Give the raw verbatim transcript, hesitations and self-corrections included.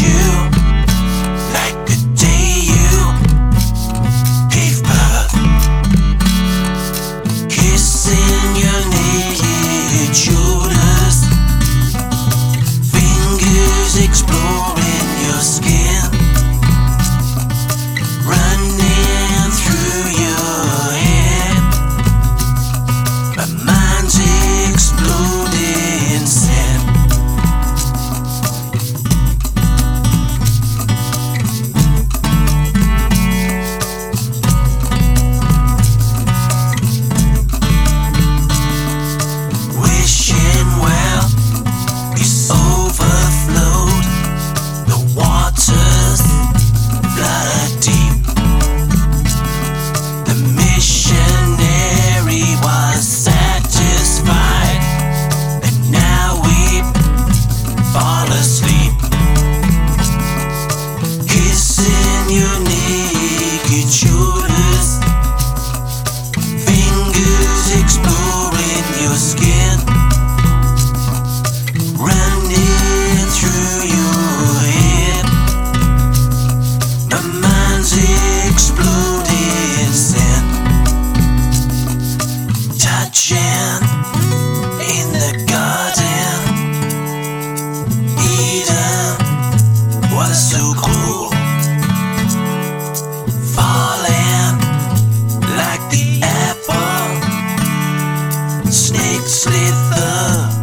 you like the day you gave birth, kissing your naked shoulders, fingers exploring your skin, running through your head, my mind's exploding sin. Wishing well is overflowed, the waters blood deep. The missionary was satisfied, and now we fall asleep, kissing your naked shoulders, fingers exploring your skin, running through your head, my mind's exploding sin. Touching in the garden, Eden was so cruel, falling like the apple, snake slither